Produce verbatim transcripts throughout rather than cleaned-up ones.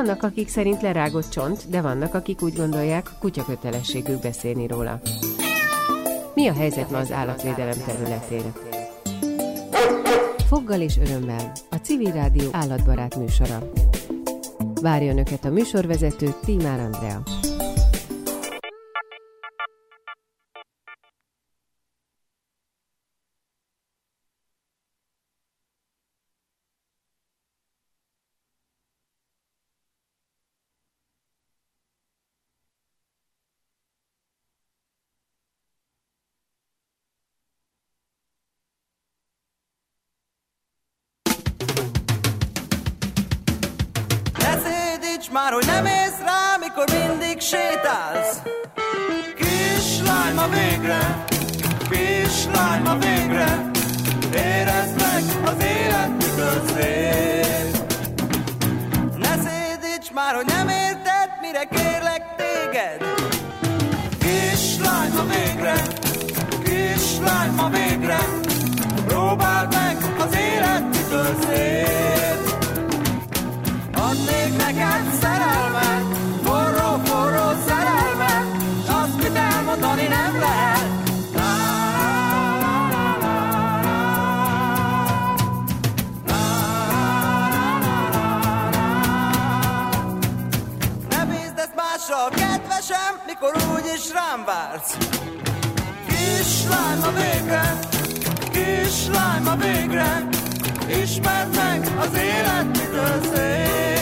Vannak, akik szerint lerágott csont, de vannak, akik úgy gondolják, kutya kötelességük beszélni róla. Mi a helyzet ma az állatvédelem területén? Foggal és örömmel, a Civil Rádió állatbarát műsora. Várja Önöket a műsorvezető, Tímár Andrea. Már hogy nem ész rá, mikor mindig sétálsz. Kislány, ma végre, kislány, ma végre, érezd meg az élet mikor szép. Ne szédíts már, hogy nem érted, mire kérlek téged. Kislány, ma végre, kislány, ma végre, próbáld meg az élet mikor szép. Adnék neked szerelmet, forró, forró szerelmet, s azt, mit elmondani nem lehet. La, la, la, la, la, la, la, la. Ne bízd ezt másra, kedvesem, mikor úgyis rám vársz. Kislány, ma végre, kislány, ma végre, ismerd meg az élet mitől szép.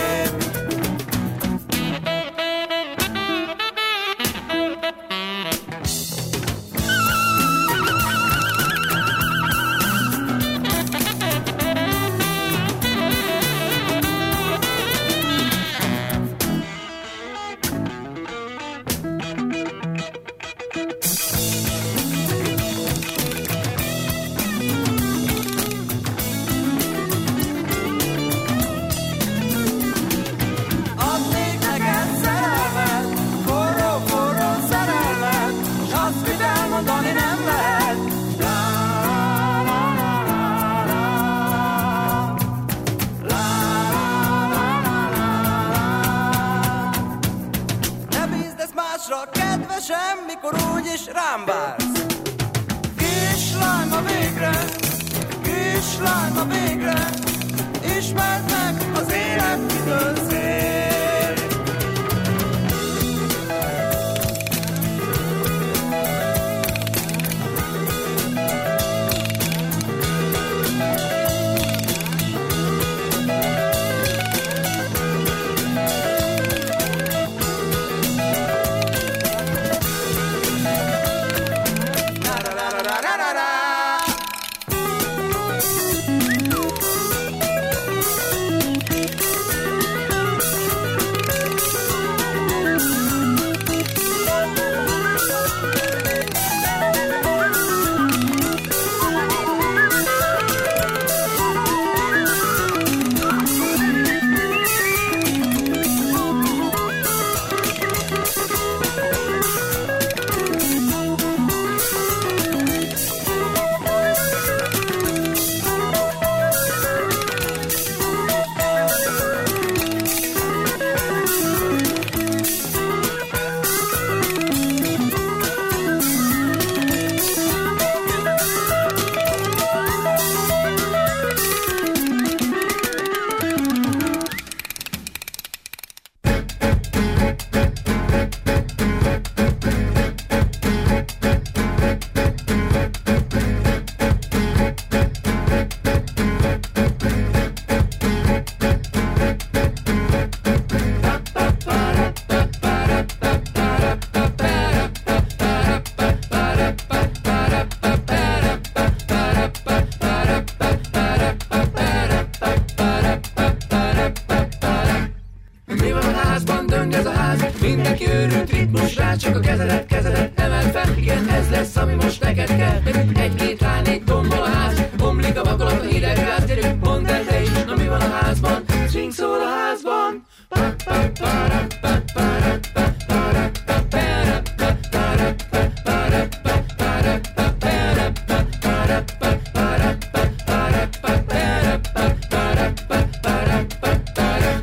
Mikor úgyis rám vársz. Kislány, ma végre, kislány, ma végre, ismerd meg az élet mitől szép.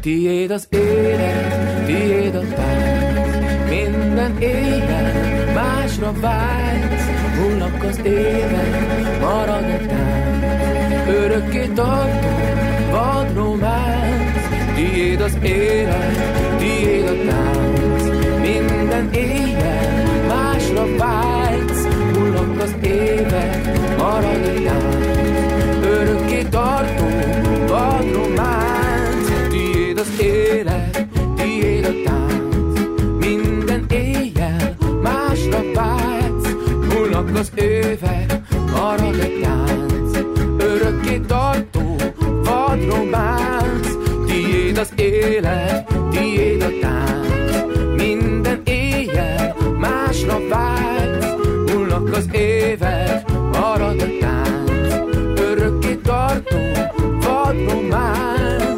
Tiéd az élet, tiéd a tánc, minden éjjel másra vágysz. Múlnak az évek, marad a tánc, örökké tartó vad románc. Tiéd az élet, tiéd a tánc, minden éjjel másra vágysz. Múlnak az évek, marad a tánc, örökké tartó vad románc. Tiéd az élet, tiéd a tánc, minden éjjel másra vágysz. Múlnak az évek, marad a tánc, örökké tartó vad románc. Tiéd az élet, tiéd a tánc, minden éjjel másra vágysz. Múlnak az évek, marad a tánc, örökké tartó vad románc.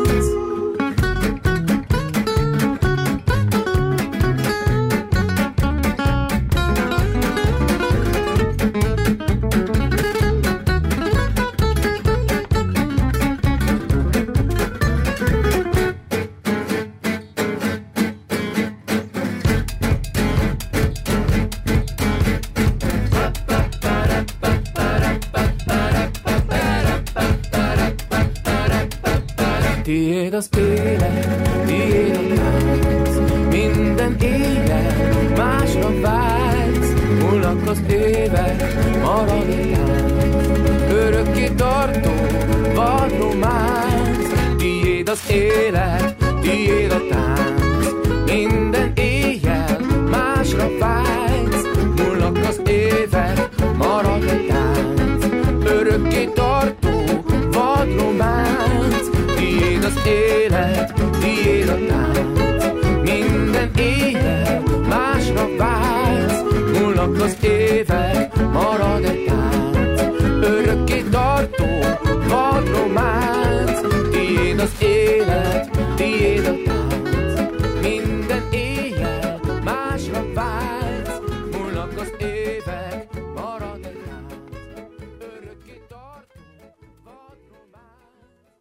Tiéd az élet, tiéd a tánc, minden éjjel másra vágysz. Múlnak az évek, marad a tánc, örökké tartó vad románc. Tiéd az élet, tiéd a tánc, minden éjjel másra vágysz. Múlnak az évek, marad a tánc, örökké tartó vad románc. Tiéd az élet, tiéd a tánc, minden éjjel másra vágysz. Múlnak az évek, marad a tánc, örökké tartó vad románc. Tiéd az élet, tiéd a tánc, minden éjjel másra vágysz. Múlnak az évek, marad a tánc, örökké tartó vad románc.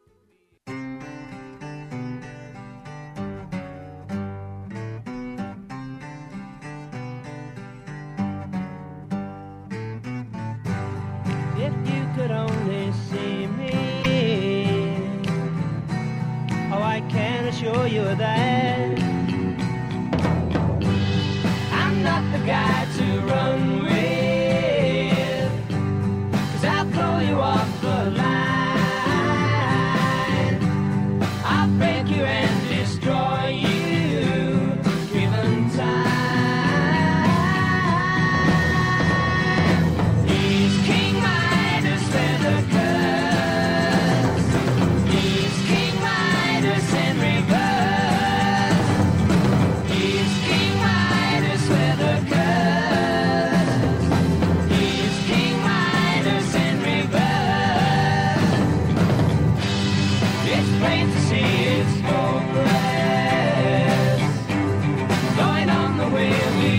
If you could only see me, oh, I can assure you that I'm not the guy to run with, 'cause I'll throw you off the line. I'll break you and destroy you, given time. He's King Midas with a curse. He's King Midas in reverse. He's King Midas with a curse. He's King Midas in reverse. It's plain to see it's hopeless, going on the way we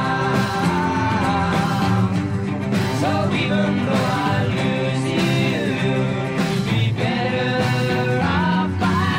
are. So even though I lose you, you'll be better off by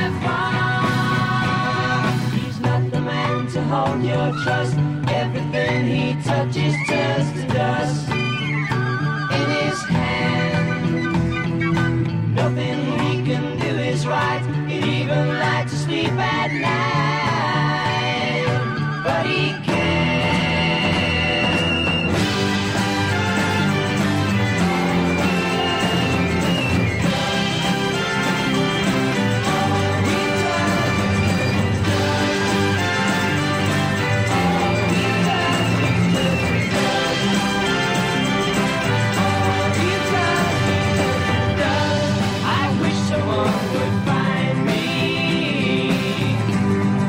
far. He's not the man to hold your trust. Everything he touches turns to dust. In his hand, nothing he can do is right. He'd even like to sleep at night, but he can't. I wish someone would find me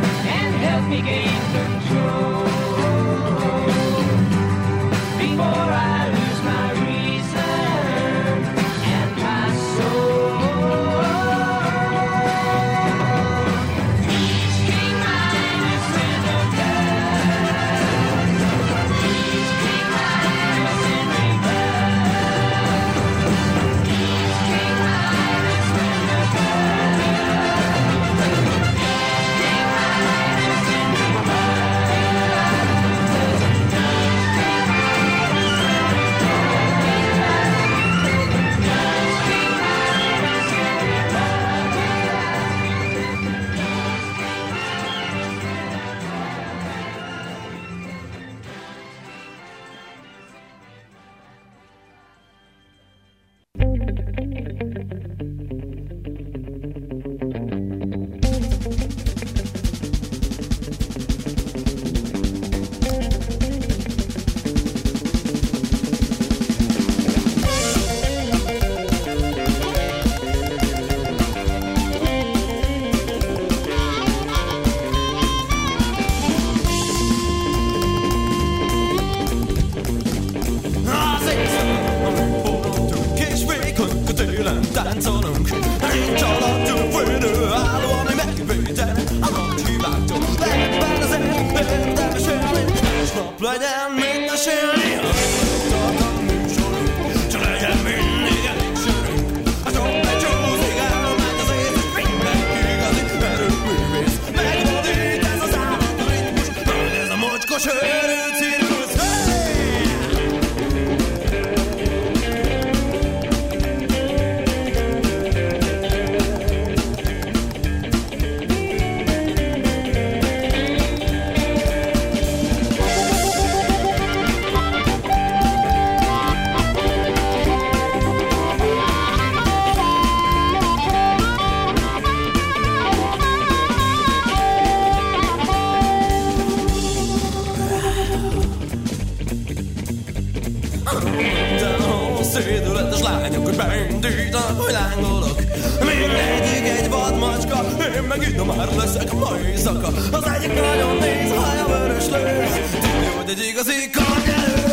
megint már leszek majzaka. Az egyik nagyon néz, haja vörös lő, tudni, hogy egy igazi karnyelő.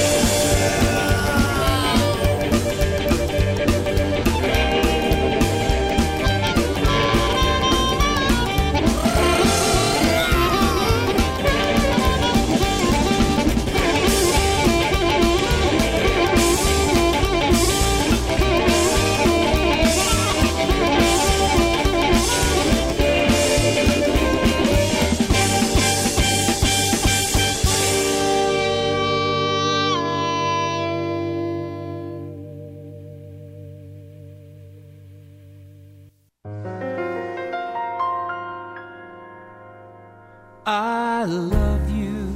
I love you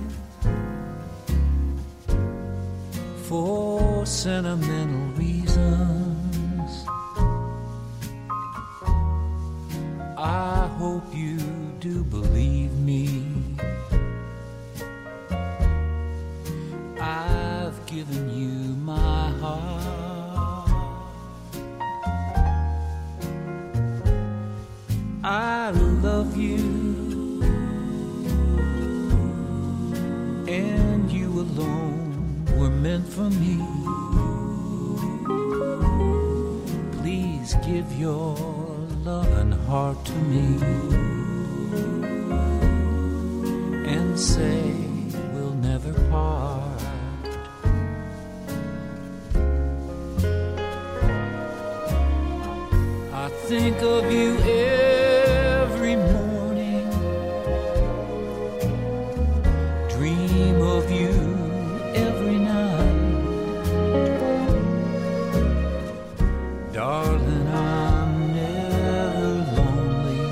for sentimental reasons. I hope you do believe me. I've given you my heart. I love you. And you alone were meant for me. Please give your love and heart to me, and say we'll never part. I think of you every morning, dream of you every night. Darling, I'm never lonely.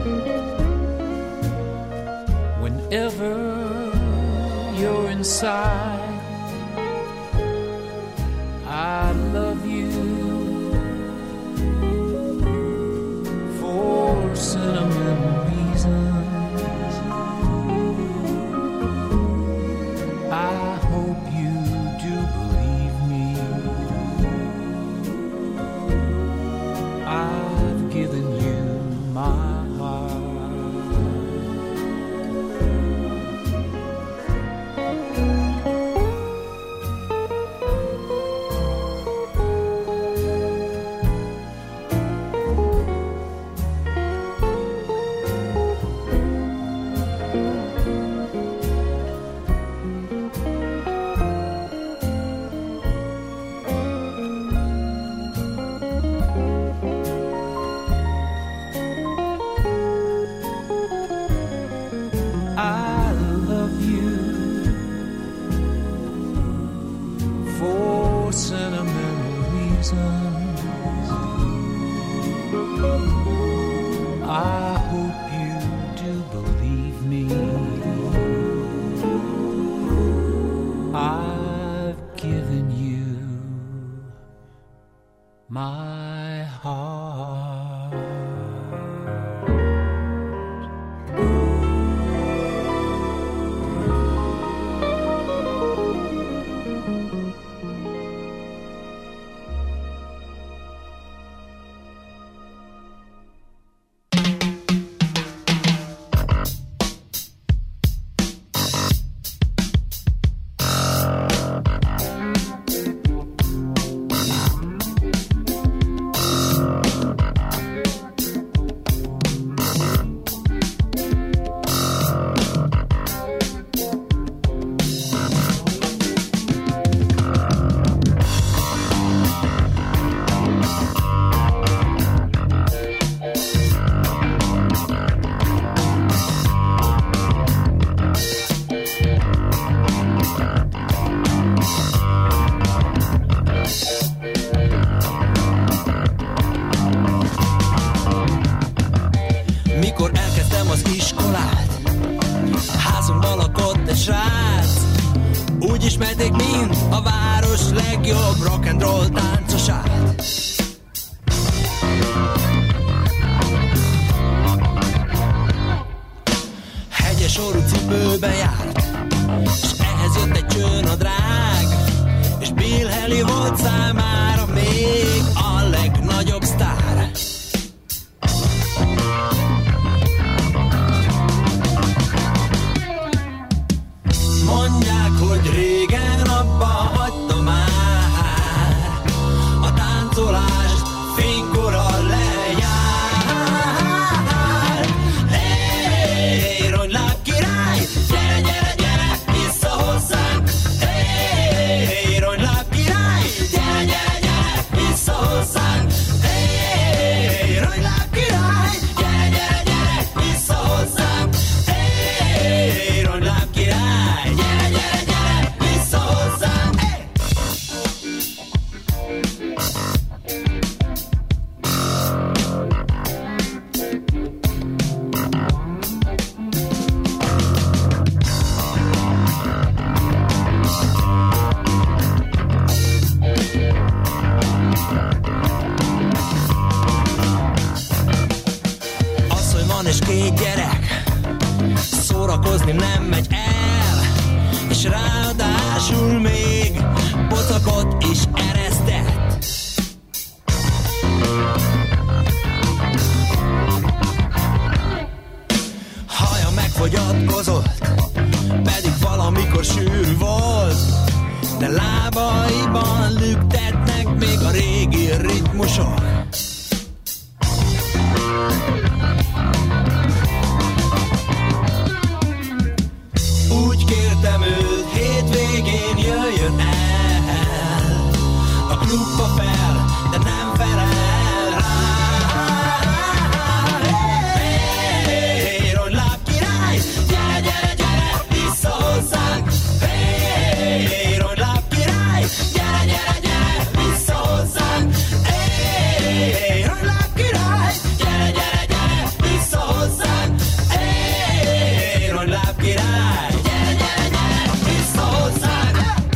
Whenever you're inside, I love you for sentimental reasons. I hope you do believe me. I've given you my heart. I love you for sentimental reasons. I hope you do believe me. I've given you my heart. Mikor elkezdtem az iskolát, a házunkban lakott egy srác. Úgy ismerték, mint a város legjobb rock'n'roll táncosát. Hegyes orrú cipőben járt, és ehhez jött egy csőnadrág, és Bill Haley volt számára még a legnagyobb sztár. van és két gyerek, szórakozni nem megy el, és ráadásul még pocakot is eresztett. Haja megfogyatkozott, pedig valamikor sűrű volt, de lábaiban lüktetnek még a régi ritmusok. Úgy kértem őt, hétvégén jöjjön el, a klubba fel, de nem felel rá. Hey, Ronláb király, gyere, gyere, gyere, vissza hozzánk. Hey, Ronláb király, gyere, gyere, gyere, vissza hozzánk. Hey, Ronláb király, gyere, gyere, gyere, vissza hozzánk. Hey, Ronláb király, gyere, gyere, gyere, vissza hozzánk.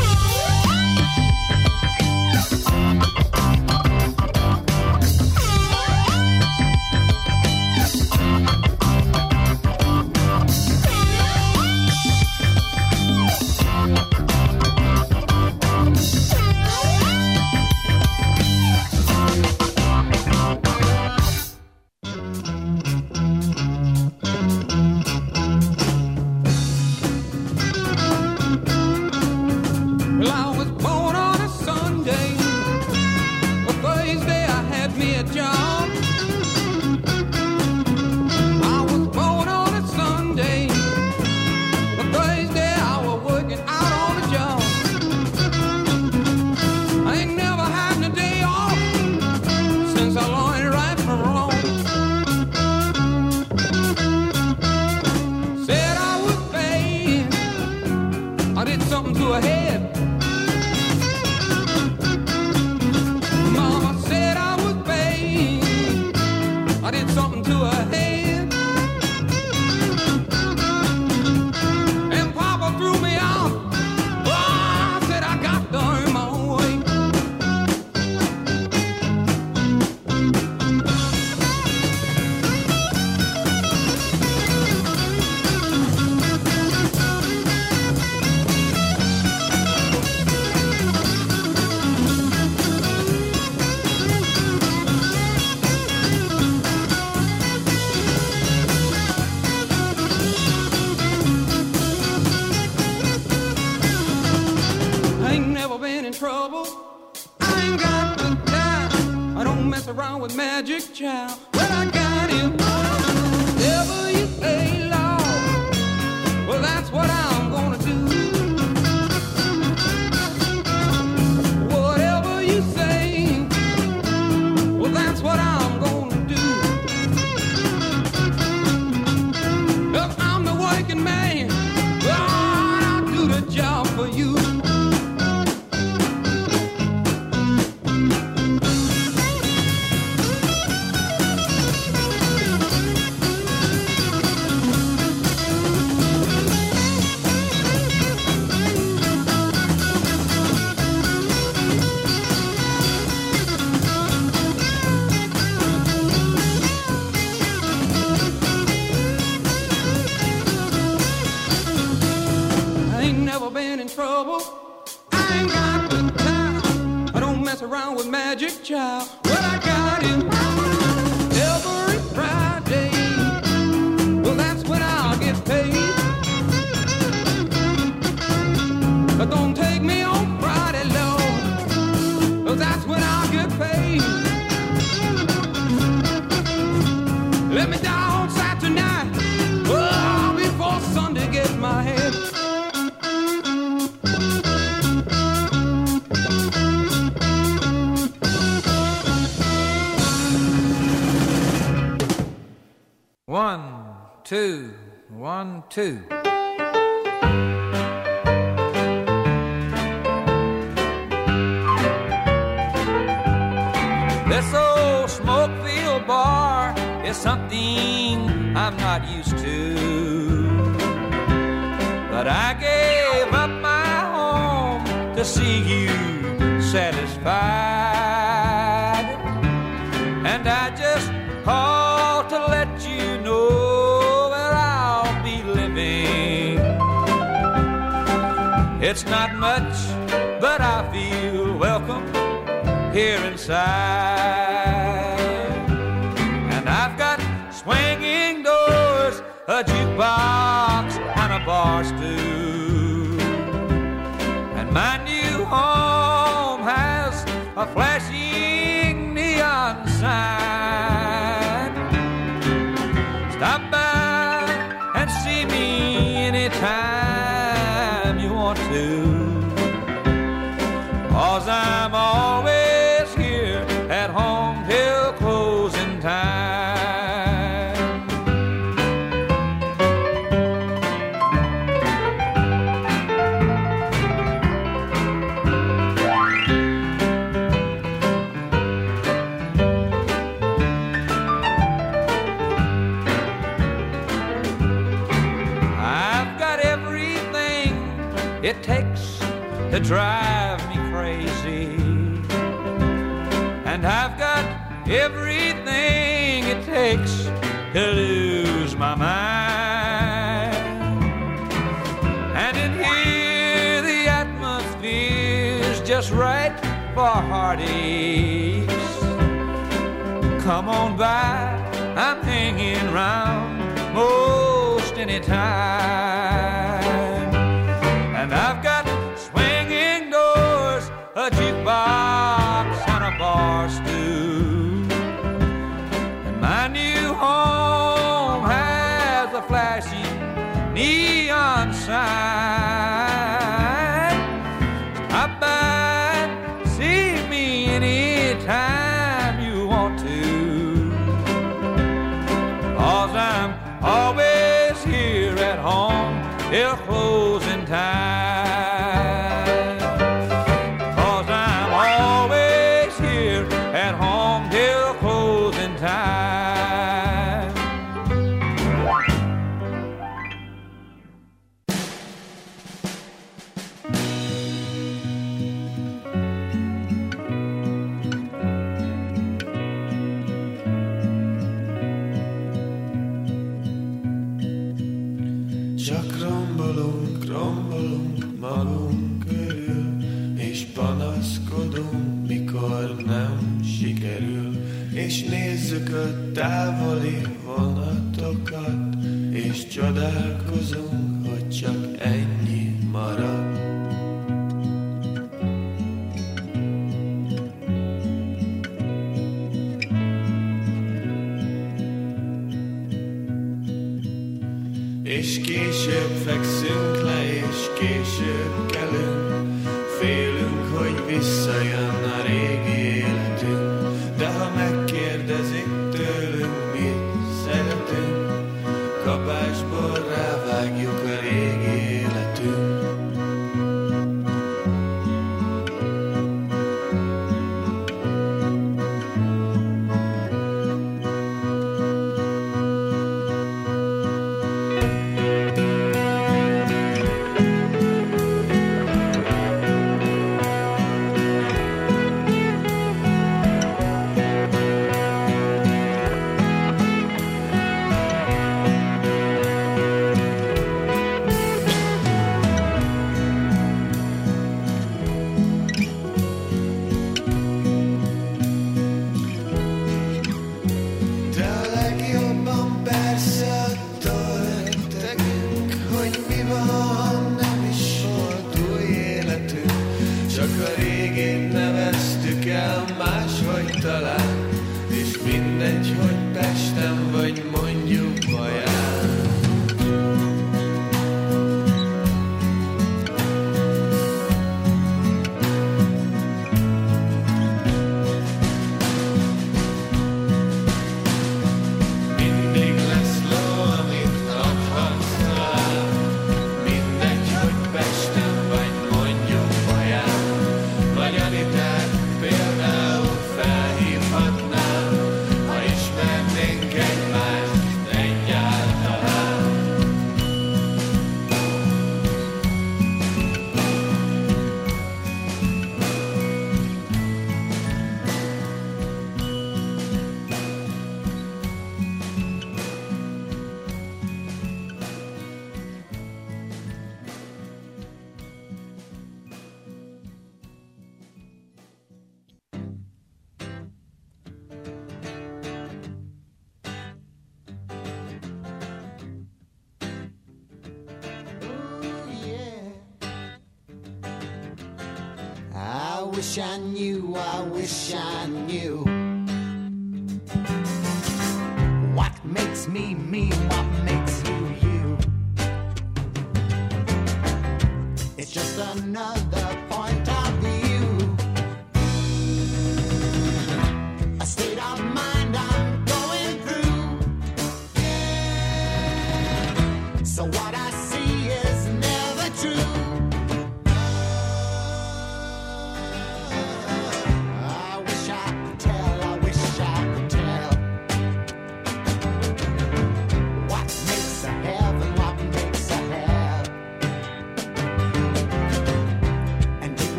Well, I was born on a Sunday. A Thursday I had me a job. I was born on a Sunday. A Thursday I was working out on the job. I ain't never had a day off since I learned right from wrong. Said I was bad. I did something to her head. Mama said I was bad. I did something to her head. And Papa threw me out. Oh, I said I got to earn my own way. I ain't never been in trouble. I ain't got the time. I don't mess around with magic child. Well, I got him. Whatever you say, Lord. Well, that's what I'm gonna do. Whatever you say. Well, that's what I'm gonna do. If I'm the working man, well, I'll do the job for you. I ain't never been in trouble. I ain't got the time. I don't mess around with magic child. Well, I got him every Friday. Well, that's when I'll get paid. But don't take me on Friday, Lord. Well, that's when I'll get paid. Let me down Saturday night. Oh, before Sunday gets my head. One, two, one, two. This old Smokeville bar is something I'm not used to, but I gave up my home to see you satisfied, and I just called to let you know It's not much, but I feel welcome here inside. And I've got swinging doors, a jukebox, and a bar stool. And my new home has a flashing neon sign. Stop by and see me anytime you want to, 'cause I'm always here at home till closing time. It takes to drive me crazy, and I've got everything it takes to lose my mind. And in here the atmosphere's just right for heartaches. Come on by, I'm hanging round most any time. And I've got swinging doors, a jukebox, and a bar stool. And my new home has a flashing neon sign. Stop by, see me anytime you want to, 'cause I'm always here at home till closing time. 'Cause I'm always here at home till closing time. Csak rombolunk, rombolunk magunk körül, és panaszkodunk, mikor nem sikerül. És nézzük a távoli vonatokat, és csodálkozunk, hogy csak ennyi marad. És később fekszünk le, és később kelünk, félünk, hogy visszajön a régi életünk. De ha megkérdezik tőlünk, mit szeretünk, kapásból rávágjuk a régi életünk. wish I knew, I wish I knew what makes me me, what makes you you. It's just another point of view, a state of mind I'm going through. So why